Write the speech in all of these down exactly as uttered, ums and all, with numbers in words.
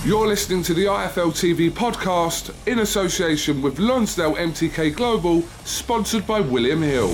You're listening to the I F L T V podcast in association with Lonsdale M T K Global, sponsored by William Hill.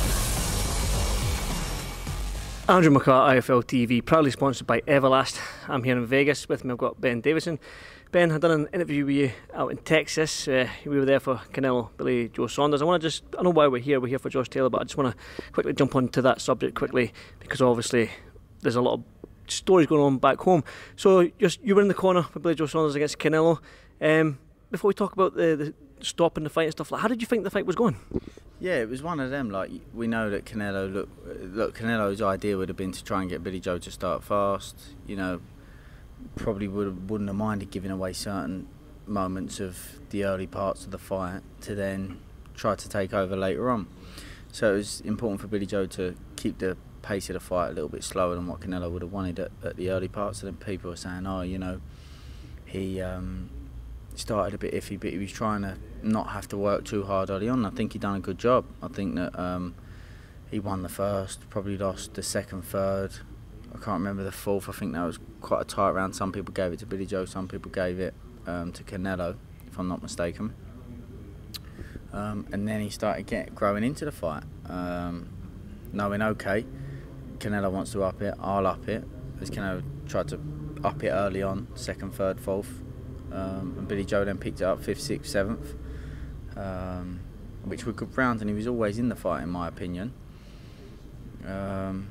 Andrew McCart, I F L T V, proudly sponsored by Everlast. I'm here in Vegas. With me I've got Ben Davison. Ben, I've done an interview with you out in Texas. Uh, we were there for Canelo, Billy Joe Saunders. I want to just, I know why we're here. We're here for Josh Taylor, but I just want to quickly jump onto that subject quickly because obviously there's a lot of stories going on back home. So just, you were in the corner with Billy Joe Saunders against Canelo. Um, before we talk about the, the stopping the fight and stuff, like, how did you think the fight was going? Yeah, it was one of them. Like, we know that Canelo, look, look, Canelo's idea would have been to try and get Billy Joe to start fast. You know, probably would wouldn't have minded giving away certain moments of the early parts of the fight to then try to take over later on. So it was important for Billy Joe to keep the pace of the fight a little bit slower than what Canelo would have wanted at, at the early parts. And then people were saying, oh, you know, he um, started a bit iffy, but he was trying to not have to work too hard early on. I think he done a good job. I think that um, he won the first, probably lost the second, third. I can't remember the fourth. I think that was quite a tight round. Some people gave it to Billy Joe, some people gave it um, to Canelo, if I'm not mistaken. Um, and then he started get, growing into the fight, um, knowing, okay, Canelo wants to up it, I'll up it. As Canelo tried to up it early on, second, third, fourth. Um, and Billy Joe then picked it up fifth, sixth, seventh, um, which were good rounds, and he was always in the fight, in my opinion. Um,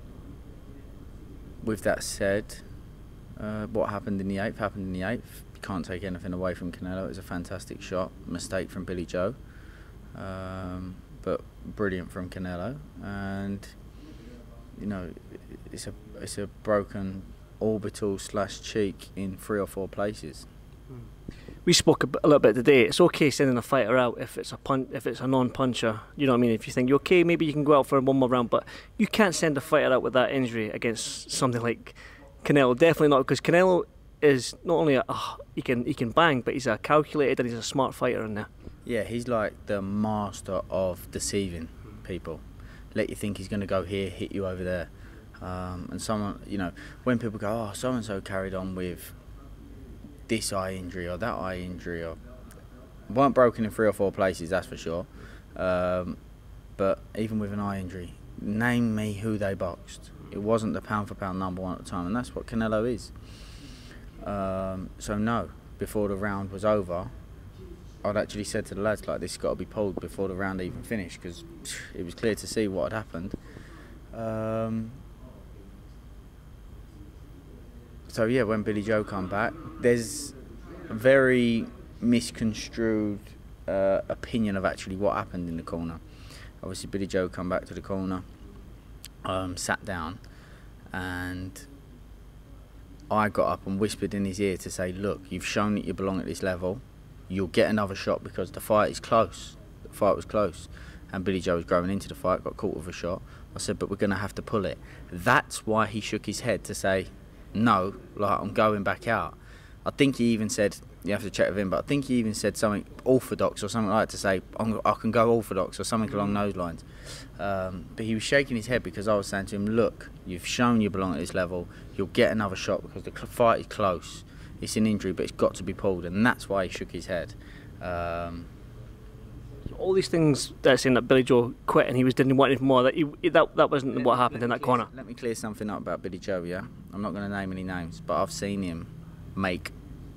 with that said, uh, what happened in the eighth happened in the eighth. You can't take anything away from Canelo. It was a fantastic shot, mistake from Billy Joe, um, but brilliant from Canelo. And you know, it's a it's a broken orbital slash cheek in three or four places. We spoke a, bit, a little bit today. It's okay sending a fighter out if it's a pun- if it's a non-puncher. You know what I mean? If you think you're okay, maybe you can go out for one more round. But you can't send a fighter out with that injury against something like Canelo. Definitely not, because Canelo is not only a uh, he can he can bang, but he's a calculated and he's a smart fighter in there. Yeah, he's like the master of deceiving people. Let you think he's going to go here, hit you over there. Um, and someone, you know, when people go, oh, so and so carried on with this eye injury or that eye injury, or weren't broken in three or four places, that's for sure. Um, but even with an eye injury, name me who they boxed. It wasn't the pound for pound number one at the time, and that's what Canelo is. Um, so no, before the round was over, I'd actually said to the lads, like, this has got to be pulled before the round even finished, because it was clear to see what had happened. Um, so yeah, when Billy Joe come back, there's a very misconstrued uh, opinion of actually what happened in the corner. Obviously Billy Joe come back to the corner, um, sat down, and I got up and whispered in his ear to say, look, you've shown that you belong at this level. You'll get another shot because the fight is close. The fight was close. And Billy Joe was growing into the fight, got caught with a shot. I said, but we're going to have to pull it. That's why he shook his head to say, no, like, I'm going back out. I think he even said, you have to check with him, but I think he even said something orthodox or something like that to say, I'm, I can go orthodox or something along those lines. Um, but he was shaking his head because I was saying to him, look, you've shown you belong at this level. You'll get another shot because the fight is close. It's an injury, but it's got to be pulled, and that's why he shook his head. Um, All these things that are saying that Billy Joe quit and he was didn't want anything more, that he, that that wasn't what happened in that clear, corner. Let me clear something up about Billy Joe, yeah? I'm not going to name any names, but I've seen him make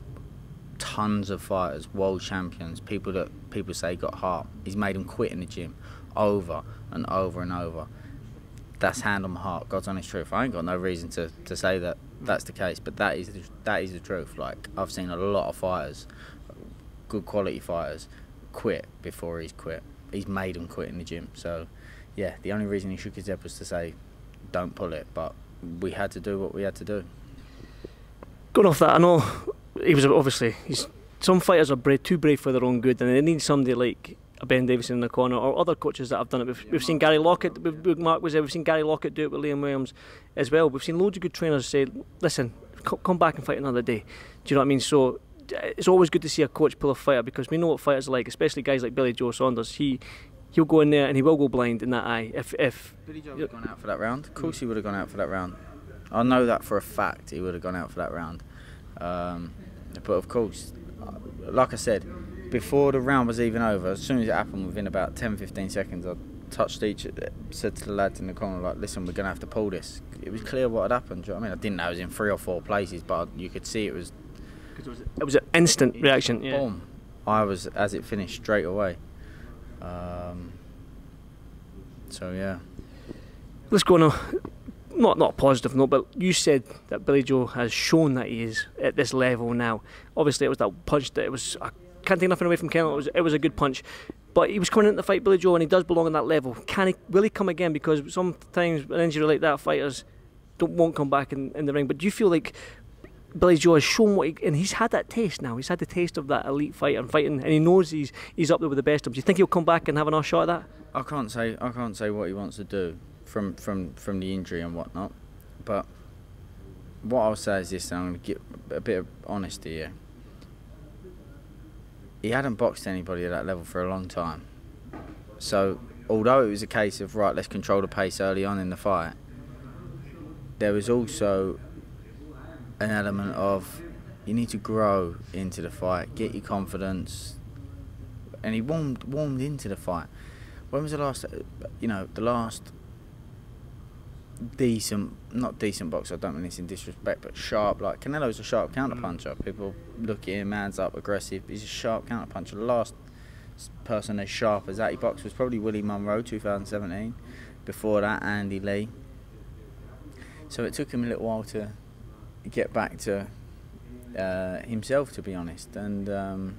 tons of fighters, world champions, people that people say got heart. He's made them quit in the gym over and over and over. That's hand on my heart, God's honest truth. I ain't got no reason to, to say that that's the case, but that is the, that is the truth. Like, I've seen a lot of fighters, good quality fighters, quit before he's quit. He's made them quit in the gym. So yeah, the only reason he shook his head was to say don't pull it, but we had to do what we had to do. Going off that, I know he was obviously he's some fighters are brave, too brave for their own good, and they need somebody like a Ben Davison in the corner, or other coaches that have done it. We've, we've seen Gary Lockett, we've, Mark was there, we've seen Gary Lockett do it with Liam Williams as well. We've seen loads of good trainers say, listen, c- come back and fight another day. Do you know what I mean? So it's always good to see a coach pull a fighter, because we know what fighters are like, especially guys like Billy Joe Saunders. He, he'll go in there and he will go blind in that eye. If, if Billy Joe would have gone out for that round. Of course he would have gone out for that round. I know that for a fact, he would have gone out for that round. Um, But of course, like I said, before the round was even over, as soon as it happened, within about ten fifteen seconds, I touched each, said to the lads in the corner, like, listen, we're going to have to pull this. It was clear what had happened. Do you know what I mean? I didn't know it was in three or four places, but you could see it was... It was, it was an instant reaction. Yeah. Boom. I was, as it finished, straight away. Um, so, yeah. Let's go on a, not, not a positive note, but you said that Billy Joe has shown that he is at this level now. Obviously, it was that punch that it was... I can't take nothing away from Kennel. It was, it was a good punch. But he was coming into the fight, Billy Joe, and he does belong on that level. Can he, will he come again? Because sometimes an injury like that, fighters don't won't come back in, in the ring. But do you feel like Billy Joe has shown what he... And he's had that taste now. He's had the taste of that elite fighter and fighting, and he knows he's he's up there with the best of them. Do you think he'll come back and have another shot at that? I can't say I can't say what he wants to do from, from, from the injury and whatnot. But what I'll say is this, and I'm going to get a bit of honesty here. He hadn't boxed anybody at that level for a long time. So, although it was a case of, right, let's control the pace early on in the fight, there was also an element of, you need to grow into the fight, get your confidence. And he warmed warmed into the fight. When was the last, you know, the last decent, not decent boxer, I don't mean this in disrespect, but sharp, like Canelo's a sharp counter-puncher. People look at him, hands up, aggressive. He's a sharp counter-puncher. The last person as sharp as that he boxed was probably Willie Monroe, two thousand seventeen. Before that, Andy Lee. So it took him a little while to get back to uh, himself, to be honest. And um,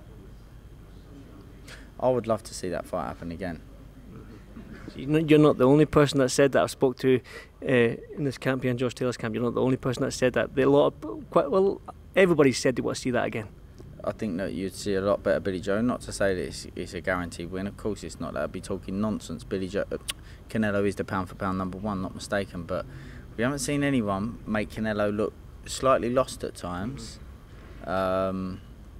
I would love to see that fight happen again. You're not the only person that said that. I spoke to uh, in this camp here, in Josh Taylor's camp. You're not the only person that said that. There a lot of, quite well, everybody said they want to see that again. I think that you'd see a lot better Billy Joe. Not to say that it's, it's a guaranteed win. Of course, it's not. That'd be talking nonsense. Billy Joe, uh, Canelo is the pound for pound number one, not mistaken. But we haven't seen anyone make Canelo look slightly lost at times, um,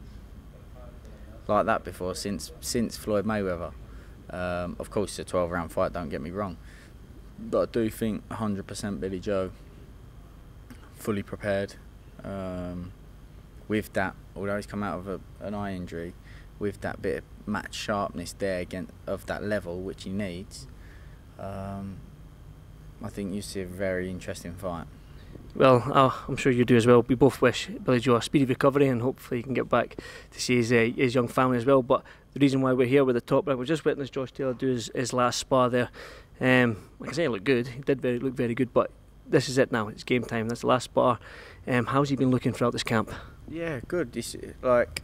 like that before since since Floyd Mayweather. Um, of course, it's a twelve round fight, don't get me wrong. But I do think one hundred percent Billy Joe, fully prepared, um, with that, although he's come out of a, an eye injury, with that bit of match sharpness there again of that level, which he needs. Um, I think you see a very interesting fight. Well, oh, I'm sure you do as well. We both wish Billy Joe a speedy recovery, and hopefully he can get back to see his, uh, his young family as well. But the reason why we're here with the top rank, we just witnessed Josh Taylor do his, his last spar there. Um, like I say, he looked good. He did very, look very good, but this is it now. It's game time. That's the last spar. Um, how's he been looking throughout this camp? Yeah, good. It's, like,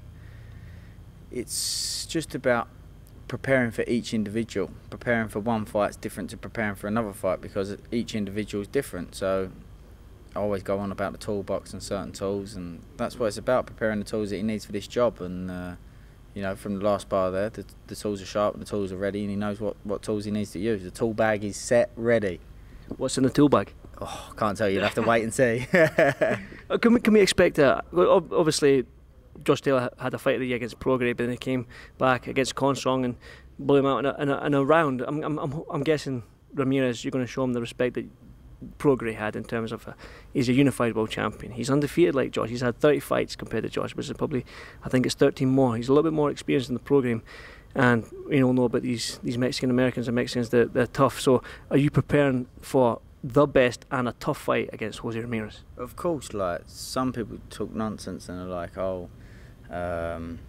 it's just about preparing for each individual. Preparing for one fight is different to preparing for another fight because each individual is different. So I always go on about the toolbox and certain tools, and that's what it's about, preparing the tools that he needs for this job. And uh, you know, from the last bar there, the, the tools are sharp, the tools are ready, and he knows what, what tools he needs to use. The tool bag is set, ready. What's in the tool bag? Oh, I can't tell you, you'll have to wait and see. can, we, can we expect that? Obviously, Josh Taylor had a fight of the year against Prograis, but then he came back against Constrong and blew him out in a, in a, in a round. I'm, I'm, I'm, I'm guessing Ramirez, you're going to show him the respect that Prograis had in terms of a, he's a unified world champion. He's undefeated like Josh. He's had thirty fights compared to Josh, which is probably, I think it's thirteen more. He's a little bit more experienced in the program, and you know know about these these Mexican Americans and Mexicans. They're, they're tough. So, are you preparing for the best and a tough fight against Jose Ramirez? Of course. Like, some people talk nonsense and are like, oh, um,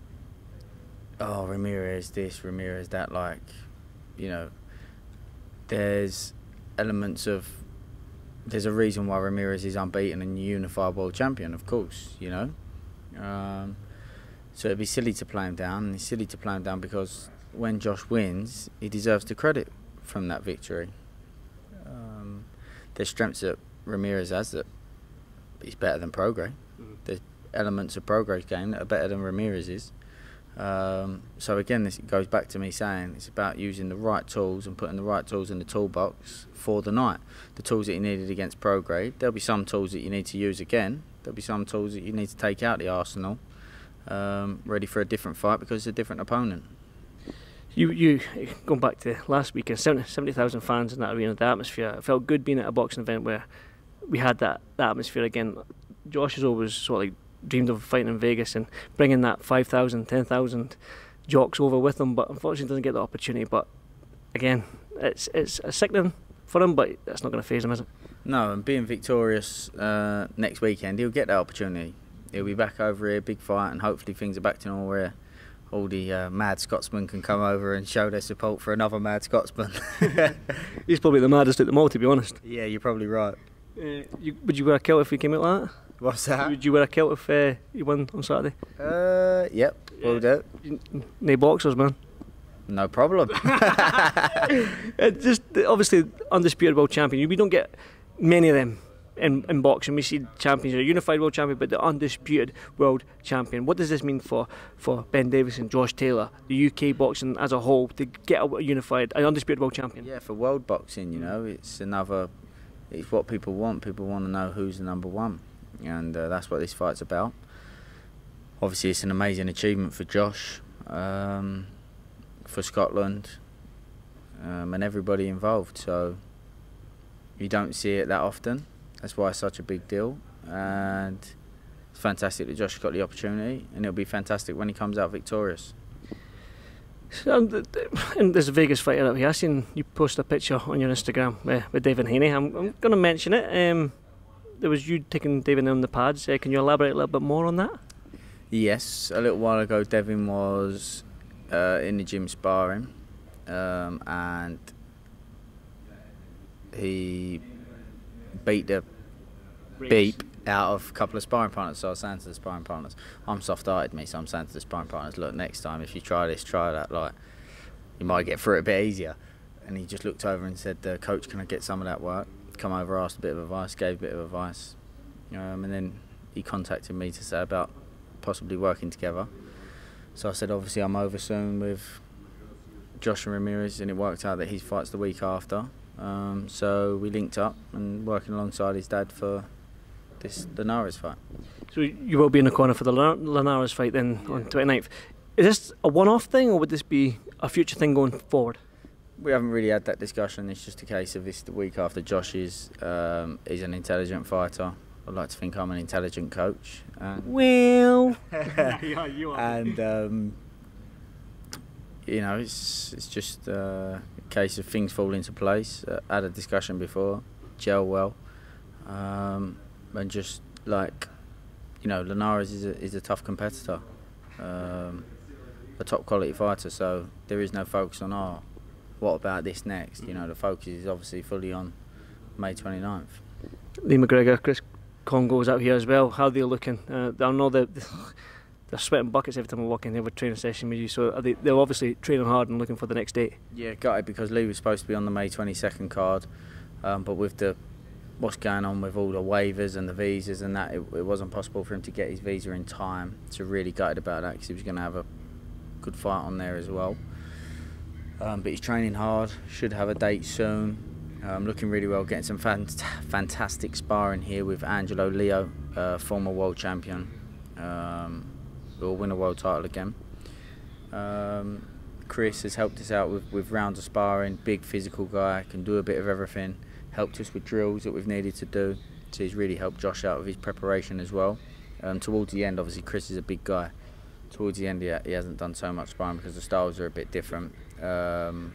oh Ramirez this, Ramirez that. Like, you know, there's elements of, there's a reason why Ramirez is unbeaten and unified world champion, of course, you know. Um, so it'd be silly to play him down, and it's silly to play him down because when Josh wins, he deserves the credit from that victory. Um, there's strengths that Ramirez has that he's better than Prograis. Mm-hmm. There's elements of Prograis' game that are better than Ramirez's. Um, so again, this goes back to me saying it's about using the right tools and putting the right tools in the toolbox for the night. The tools that you needed against Prograis, there'll be some tools that you need to use again. There'll be some tools that you need to take out the arsenal, um, ready for a different fight because it's a different opponent. You, you going back to last weekend, seventy thousand fans in that arena, the atmosphere. It felt good being at a boxing event where we had that, that atmosphere again. Josh is always sort of like dreamed of fighting in Vegas and bringing that five thousand, ten thousand jocks over with him, but unfortunately doesn't get the opportunity. But again, it's it's a sickening for him, but that's not going to faze him, is it? No, and being victorious uh, next weekend, he'll get that opportunity. He'll be back over here, big fight, and hopefully things are back to normal where all the uh, mad Scotsmen can come over and show their support for another mad Scotsman. He's probably the maddest at them all, to be honest. Yeah, you're probably right. Uh, you, would you wear a kilt if you came out like that? What's that? Would you wear a kilt if uh, you won on Saturday? Uh, yep, we'll do. No boxers, man. No problem. It just obviously undisputed world champion. We don't get many of them in, in boxing. We see champions, a unified world champion, but the undisputed world champion. What does this mean for, for Ben Davison, Josh Taylor, the U K boxing as a whole, to get a unified, an undisputed world champion? Yeah, for world boxing, you know, it's another. It's what people want. People want to know who's the number one, and uh, that's what this fight's about. Obviously, it's an amazing achievement for Josh, um, for Scotland, um, and everybody involved. So you don't see it that often. That's why it's such a big deal, and it's fantastic that Josh got the opportunity, and it'll be fantastic when he comes out victorious. So, um, in this Vegas fighter up here, I seen you post a picture on your Instagram uh, with David Haney. I'm, I'm going to mention it. Um, there was you taking David on the pads. Uh, can you elaborate a little bit more on that? Yes, a little while ago, Devin was uh, in the gym sparring, um, and he beat the beep out of a couple of sparring partners. So I was saying to the sparring partners, I'm soft-hearted, me, so I'm saying to the sparring partners, look, next time if you try this, try that, like, you might get through it a bit easier. And he just looked over and said, uh, Coach, can I get some of that work? Come over, asked a bit of advice, gave a bit of advice, um, and then he contacted me to say about possibly working together. So I said, obviously I'm over soon with Joshua Ramirez, and it worked out that his fight's the week after. Um, so we linked up and working alongside his dad for this Linares fight. So you will be in the corner for the Linares fight then on twenty-ninth. Is this a one-off thing, or would this be a future thing going forward? We haven't really had that discussion. It's just a case of this the week after. Josh is um, is an intelligent fighter. I'd like to think I'm an intelligent coach. And well, yeah, you are. And um, you know, it's it's just uh, a case of things fall into place. Uh, had a discussion before, gel well, um, and just like, you know, Linares is a, is a tough competitor, um, a top quality fighter. So there is no focus on oh, what about this next? You know, the focus is obviously fully on May twenty-ninth. Lee McGregor, Chris Kongo's out here as well. How are they looking? Uh, I know that they're sweating buckets every time I walk in. They have a training session with you, so are they, they're obviously training hard and looking for the next date. Yeah, gutted because Lee was supposed to be on the May twenty-second card, um, but with the what's going on with all the waivers and the visas and that, it, it wasn't possible for him to get his visa in time. So really gutted about that because he was going to have a good fight on there as well. Um, but he's training hard, should have a date soon. Um, looking really well, getting some fant fantastic sparring here with Angelo Leo, uh, former world champion, um, who will win a world title again. Um, Chris has helped us out with, with rounds of sparring, big physical guy, can do a bit of everything, helped us with drills that we've needed to do, so he's really helped Josh out with his preparation as well. Um, towards the end, obviously Chris is a big guy. Towards the end he, ha he hasn't done so much sparring because the styles are a bit different. Um,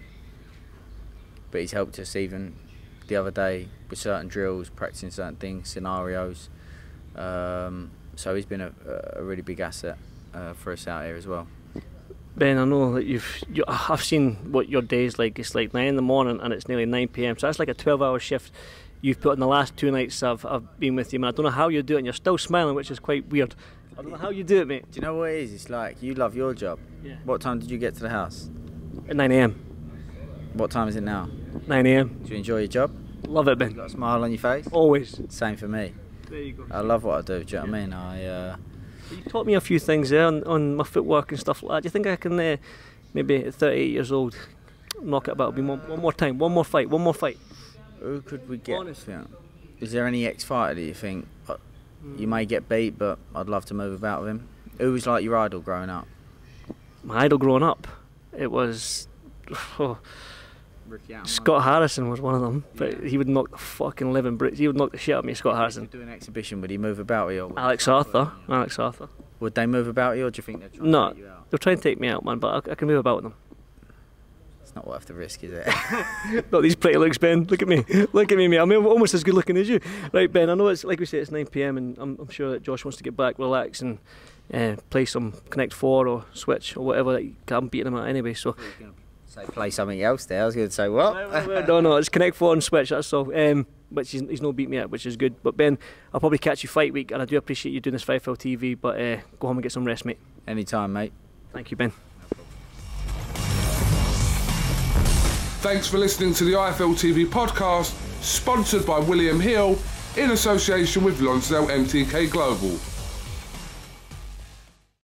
but he's helped us even the other day with certain drills, practicing certain things, scenarios. Um, so he's been a, a really big asset uh, for us out here as well. Ben, I know that you've, you, I've seen what your day's like. It's like nine in the morning and it's nearly nine p m, so that's like a twelve hour shift you've put in the last two nights I've, I've been with you, man. I don't know how you do it, and you're still smiling, which is quite weird. I don't know how you do it, mate. Do you know what it is? It's like, you love your job. Yeah. What time did you get to the house? At nine a m. What time is it now? nine a m. Do you enjoy your job? Love it, You Ben. got a smile on your face? Always. Same for me. There you go. I love what I do, do you know what I mean? I, uh, You taught me a few things there on, on my footwork and stuff like that. Do you think I can, uh, maybe at thirty-eight years old, knock it about one, one more time, one more fight, one more fight? who could we get? Honest. You know? Is there any ex-fighter that you think uh, you may get beat, but I'd love to move about with him? Who was like your idol growing up? My idol growing up, it was... Oh, Ricky Hatton. Scott Harrison was one of them, but yeah. he would knock the fucking living bricks. He would knock the shit out of me, Scott Harrison. Do an exhibition, would he move about you? Or Alex Arthur. Alex Arthur. Would they move about you, or do you think they're trying no, to take you out? They'll try and take me out, man, but I, I can move about with them. It's not worth the risk, is it? Not these pretty looks, Ben. Look at me. Look at me, mate. I'm almost as good looking as you. Right, Ben, I know it's, like we say, it's nine p m and I'm, I'm sure that Josh wants to get back, relax and uh, play some Connect four or Switch or whatever. That I'm beating him at anyway, so... Say play something else there. I was going to say what? no, no, no, it's Connect four and Switch, that's all. Um, which he's, he's no beat me at, which is good. But Ben, I'll probably catch you fight week, and I do appreciate you doing this for I F L T V, but uh, go home and get some rest, mate. Anytime, mate. Thank you, Ben. Thanks for listening to the I F L T V podcast, sponsored by William Hill in association with Lonsdale M T K Global.